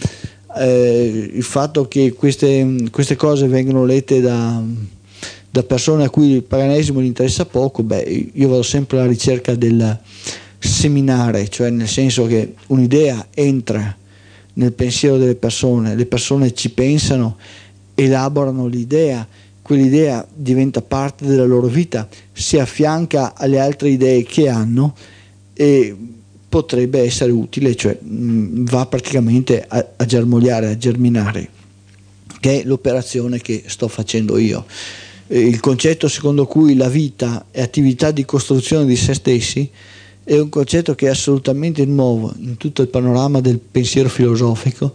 il fatto che queste cose vengono lette da persone a cui il paganesimo gli interessa poco, io vado sempre alla ricerca del seminare, cioè nel senso che un'idea entra nel pensiero delle persone, le persone ci pensano, elaborano l'idea, quell'idea diventa parte della loro vita, si affianca alle altre idee che hanno e potrebbe essere utile, cioè va praticamente a germogliare, a germinare, che è l'operazione che sto facendo io. Il concetto secondo cui la vita è attività di costruzione di se stessi è un concetto che è assolutamente nuovo in tutto il panorama del pensiero filosofico,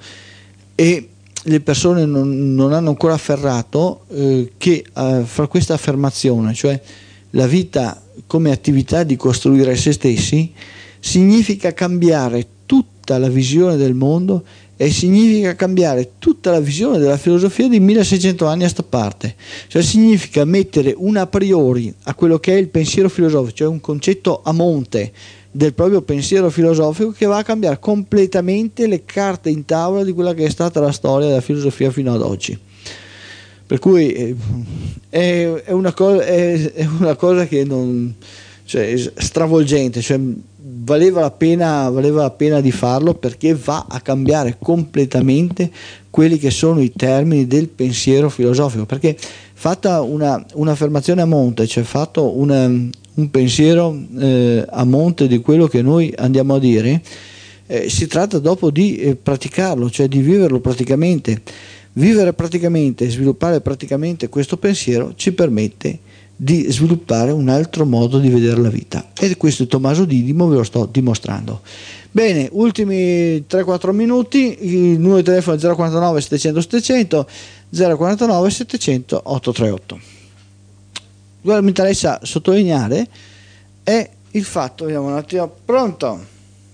e le persone non hanno ancora afferrato che fra questa affermazione, cioè la vita come attività di costruire se stessi, significa cambiare tutta la visione del mondo e significa cambiare tutta la visione della filosofia di 1600 anni a sta parte, cioè significa mettere un a priori a quello che è il pensiero filosofico, cioè un concetto a monte del proprio pensiero filosofico, che va a cambiare completamente le carte in tavola di quella che è stata la storia della filosofia fino ad oggi. Per cui è una cosa che non, cioè, stravolgente, cioè valeva la pena di farlo, perché va a cambiare completamente quelli che sono i termini del pensiero filosofico, perché fatta un'affermazione a monte, cioè fatto un pensiero a monte di quello che noi andiamo a dire, si tratta dopo di praticarlo, cioè di viverlo praticamente. Vivere praticamente e sviluppare praticamente questo pensiero ci permette di sviluppare un altro modo di vedere la vita, e questo Tommaso Didimo ve lo sto dimostrando. Bene, ultimi 3-4 minuti. Il numero di telefono è 049 700 700, 049 700 838. Quello che mi interessa sottolineare è il fatto, vediamo un attimo, pronto?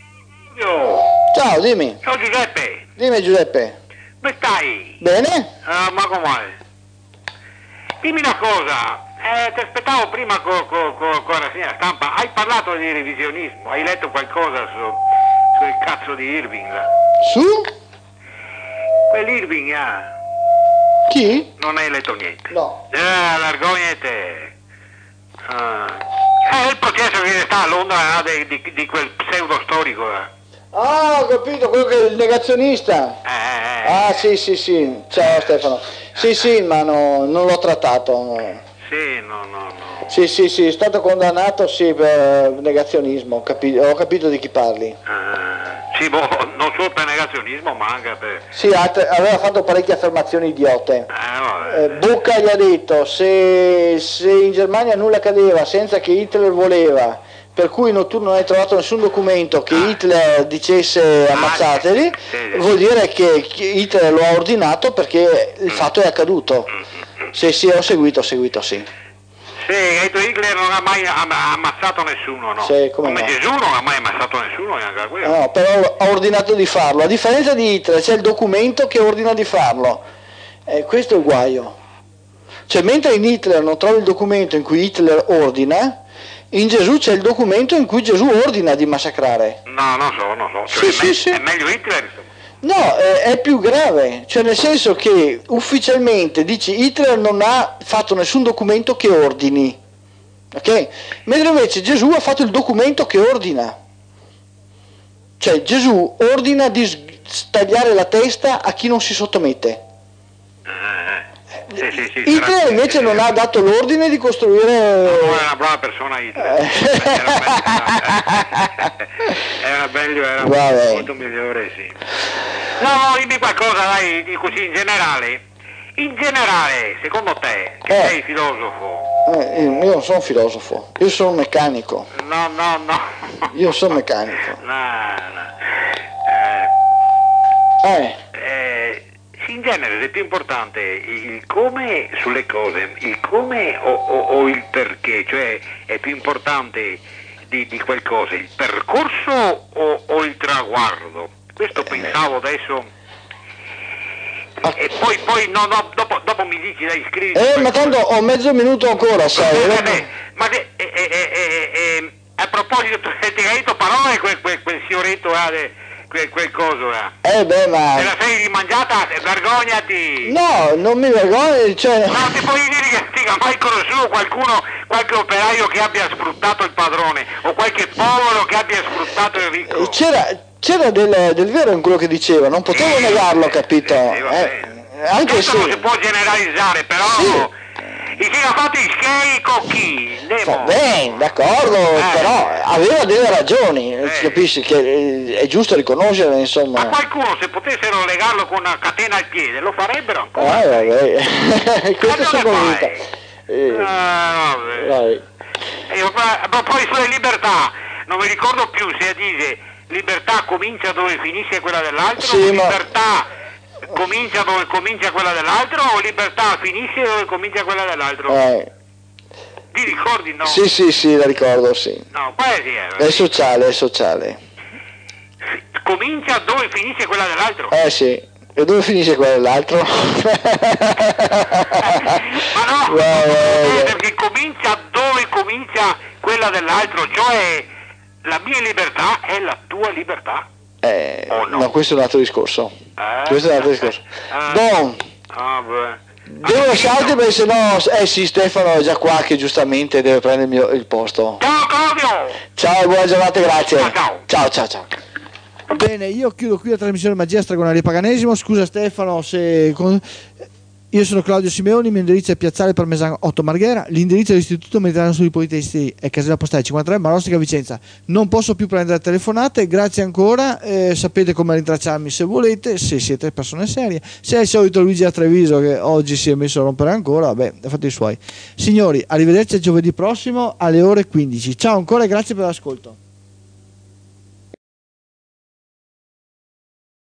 Ciao, dimmi. Ciao Giuseppe. Dimmi Giuseppe. Come stai? Bene? Ma com'è? Dimmi una cosa, ti aspettavo prima con la rassegna stampa, hai parlato di revisionismo, hai letto qualcosa sul cazzo di Irving? Su? Quell'Irving, Chi? Non hai letto niente? No. Vergognate. È il processo che sta a Londra di quel pseudo storico. Ah, ho capito, quello che è il negazionista. Ah, sì. Ciao Stefano. Sì, ma non l'ho trattato. Sì, no. Sì, è stato condannato, sì, per negazionismo. Ho capito di chi parli. Sì, non solo per negazionismo, ma anche per... Sì, aveva fatto parecchie affermazioni idiote. No, Bucca gli ha detto se in Germania nulla cadeva senza che Hitler voleva, per cui tu non hai trovato nessun documento che Hitler dicesse ammazzateli, vuol dire che Hitler lo ha ordinato perché il fatto è accaduto. Se sì, ho seguito sì. Sì, Hitler non ha mai ammazzato nessuno, no? Sì, come no? Gesù non ha mai ammazzato nessuno, neanche a quello. No, però ha ordinato di farlo. A differenza di Hitler c'è il documento che ordina di farlo. Questo è il guaio. Cioè, mentre in Hitler non trovi il documento in cui Hitler ordina, in Gesù c'è il documento in cui Gesù ordina di massacrare. No, non so. Cioè, sì. È meglio Hitler, insomma. No, è più grave, cioè nel senso che ufficialmente dici Hitler non ha fatto nessun documento che ordini, ok? Mentre invece Gesù ha fatto il documento che ordina, cioè Gesù ordina di stagliare la testa a chi non si sottomette. Sì, Hitler invece non ha dato l'ordine di costruire... Non è una brava persona Hitler. Era molto migliore, sì. No, dimmi qualcosa, dai, così in generale. In generale, secondo te, che sei filosofo? Io non sono filosofo, io sono meccanico. No. Io sono meccanico. In genere è più importante il come sulle cose, il come o il perché, cioè è più importante di qualcosa il percorso o il traguardo. Questo pensavo adesso. E poi no, dopo mi dici dai iscritti. Ma tanto ho mezzo minuto ancora, sai. Ma a proposito, ti hai detto parole quel fioretto quel coso ma... te la sei rimangiata, vergognati. No, non mi vergogno, cioè... No, ti puoi dire che ti ha mai conosciuto qualche operaio che abbia sfruttato il padrone o qualche povero che abbia sfruttato il ricco? C'era del vero in quello che diceva, non potevo negarlo, capito? Anche se non si può generalizzare, però sì. I si ha fatto i schei con chi? Va bene, d'accordo, però aveva delle ragioni, capisci che è giusto riconoscere, insomma. Ma qualcuno se potessero legarlo con una catena al piede lo farebbero ancora? Vabbè. Questo sono convinto. Poi sulle libertà, non mi ricordo più se dice libertà comincia dove finisce quella dell'altro, sì, libertà comincia dove comincia quella dell'altro o libertà finisce dove comincia quella dell'altro? Ti ricordi, no? Sì, la ricordo, sì. No, quasi è sociale. Comincia dove finisce quella dell'altro? Sì. E dove finisce quella dell'altro? Ma no, perché comincia dove comincia quella dell'altro, cioè la mia libertà è la tua libertà. No, questo è un altro discorso. Devo lasciarti perché sennò sì, Stefano è già qua che giustamente deve prendere il posto. Ciao Claudio! Ciao, buona giornata, grazie. Ciao. Bene, io chiudo qui la trasmissione Magia Stregoneria Paganesimo. Scusa Stefano se... Io sono Claudio Simeoni, il mio indirizzo è Piazzale Parmesano 8 Marghera, l'indirizzo dell'Istituto Mediterraneo Studi Politecnici è Casella Postale 53 Marostica Vicenza. Non posso più prendere telefonate, grazie ancora, sapete come rintracciarmi se volete, se siete persone serie. Se è il solito Luigi a Treviso che oggi si è messo a rompere ancora, fate i suoi. Signori, arrivederci a giovedì prossimo alle ore 15. Ciao ancora e grazie per l'ascolto.